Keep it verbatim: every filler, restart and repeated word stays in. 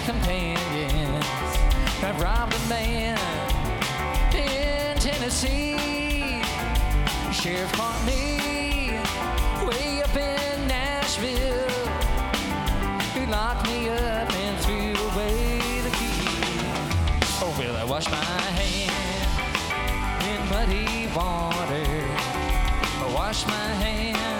companions. I robbed a man in Tennessee. Sheriff caught me way up in Nashville. He locked me up and threw away the key. Oh, well, I washed my hands in muddy water. I washed my hands